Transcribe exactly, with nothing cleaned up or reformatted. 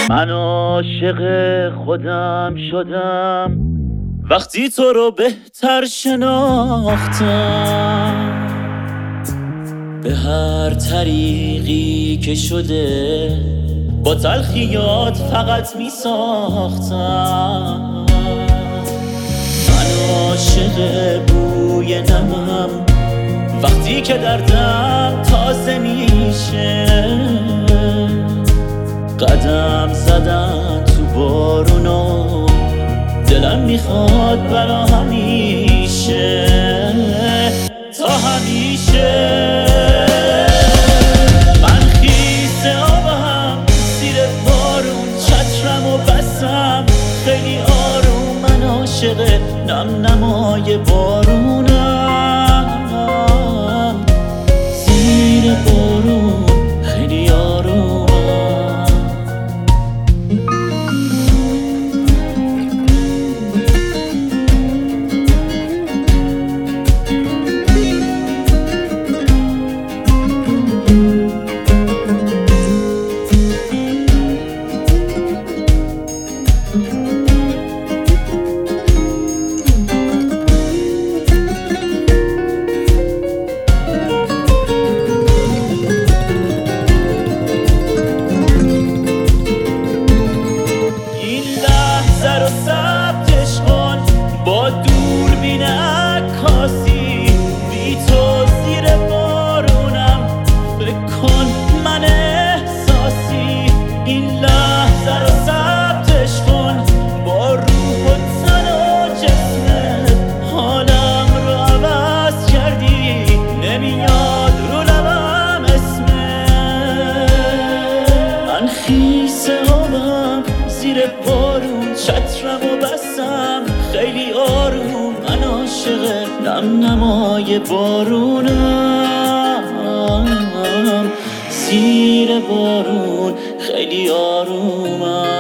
من عاشق خودم شدم وقتی تو رو بهتر شناختم، به هر طریقی که شده با تلخیات فقط می ساختم. من عاشق بوی نمم وقتی که دردم تازه میشه، قدم زدن تو بارونو دلم میخواد برا همیشه تا همیشه. من خیس آبم زیر بارون، چترم و بستم خیلی آروم. من عاشق نم نمای بارونم، زیر بارون خیلی آروم. با دوربین عکاسی بی تو زیر بارونم، فکر کن من احساسی. این لحظه رو ثبتش کن با روح و تن و جسمت، حالم رو عوض کردی نمیاد رو لبم اسمت. من خیس آبم زیر بارون، چترم و بستم خیلی آروم. من عاشق نم نمای بارونم، زیر بارون خیلی آرومم.